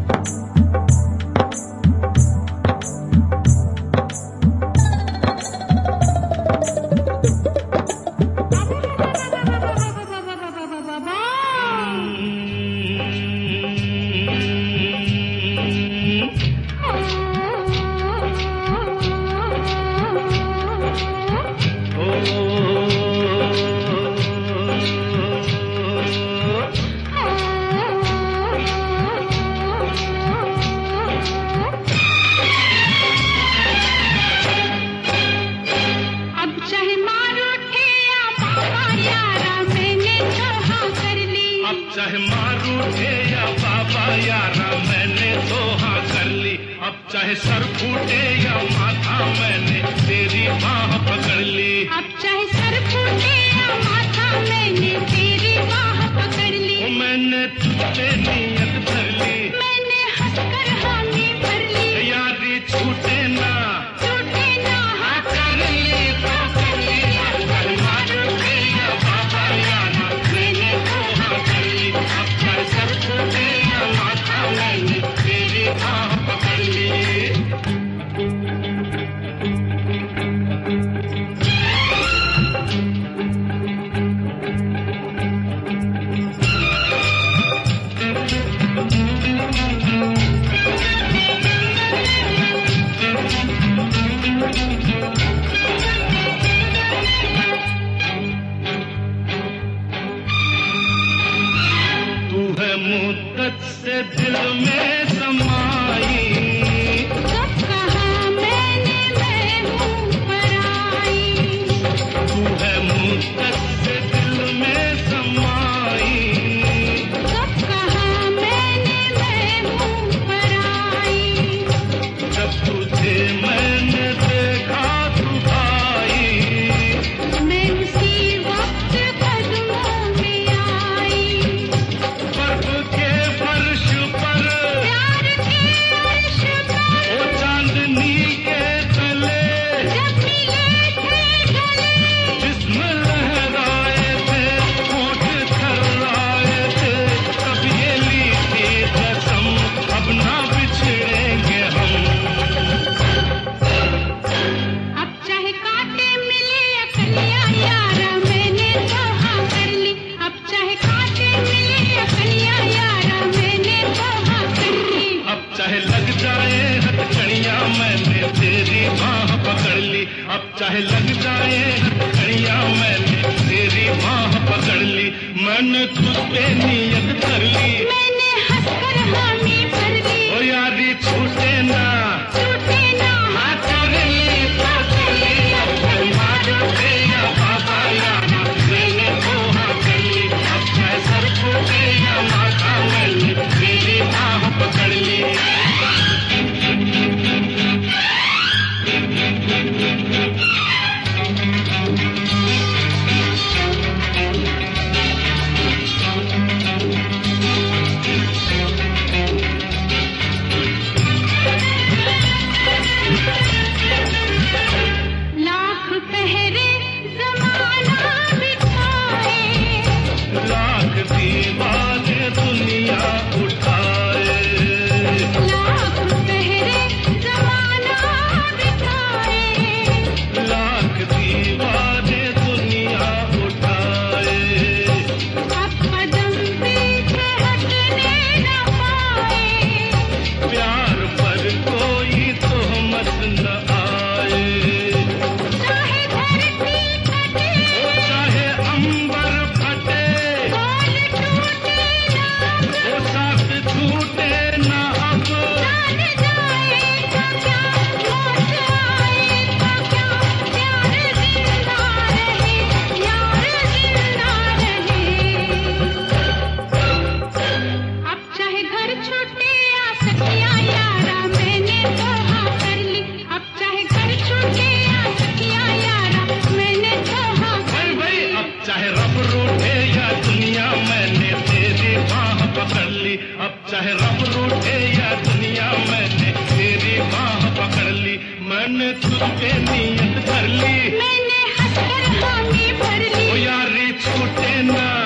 चाहे मारू उठे या बाबा यारा मैंने तो हाँ कर ली। अब चाहे सर फूटे या माथा मैंने तेरी बाह पकड़ ली। अब चाहे सर फूटे या माथा मैंने तेरी बाह पकड़ ली। मैंने तुझे नियत भर ली, मैंने हंसकर हामी भर ली। यारी छूटे ना हाँ कर ली तो कर ली। चाहे मारू उठे या बाबा यारा मैंने तो हाँ कर ली। अब चाहे सर फूटे या माथा मैंने तेरी बाह पकड़ ली। मुद्दत से दिल में समाई, कब कहा मैंने मैं हूँ पराई। तू है मुद्दत से दिल में समाई, कब कहा मैंने मैं हूँ पराई। जब तुझे मैंने देखा तू आई, मैं उसी वक्त कदमों में आई। प्यार के अर्श पर ओ चांदनी के तले जब मिले थे गले। जिस्म लहराए थे, होठ थर्राए थे, तब ये ली थी कसम अब ना बिछड़ेंगे हम। अब चाहे कांटे मिले या कलियां यारा मैंने तो हाँ कर ली। अब चाहे कांटे मिले या कलियां यारा मैंने तो हाँ कर ली। अब चाहे लग जाए हथकड़ियां मैंने तेरी बाह पकड़ ली। अब चाहे लग जाए हथकड़ियां मैंने तेरी बाह पकड़ ली। मैंने तुझ पे नियत कर ली, मैंने हंसकर हामी भर ली। ओ यारी छूटे ना हाँ कर ली तो कर ली। अब मारो उठे या बाबा यारा मैंने तो हाँ कर ली। अब चाहे सर फूटे या माथा मैंने तेरी बाह पकड़ ली। लाख पहरे ज़माना बिठाए, लाख दीवाने दुनिया उठाए, लाख पहरे ज़माना बिठाए। लाख दीवाने दुनिया उठाए। अब कदम पीछे हटने न पाए। प्यार पर कोई तोहमत न आए, चाहे धरती कटे, ओ चाहे अंबर फटे, बोल टूटे ना अब, ओ साथ छूटे ना अब। जान जाएगा क्या, मौत आएगा क्या, प्यार जिंदा रहे, यार जिंदा रहे। अब चाहे घर छूटे या सखियां यारा मैंने तो हाँ कर ली। अब चाहे घर छूटे या सखियां यारा मैंने तो हाँ कर भाई ली। अब चाहे रब रूठे या दुनिया मैंने तेरी बाह पकड़ ली। अब चाहे रब रूठे या दुनिया मैंने तेरी बाह पकड़ ली। मैंने तुझ पे नियत कर ली, मैंने हंसकर हामी भर ली। ओ यारी छूटे ना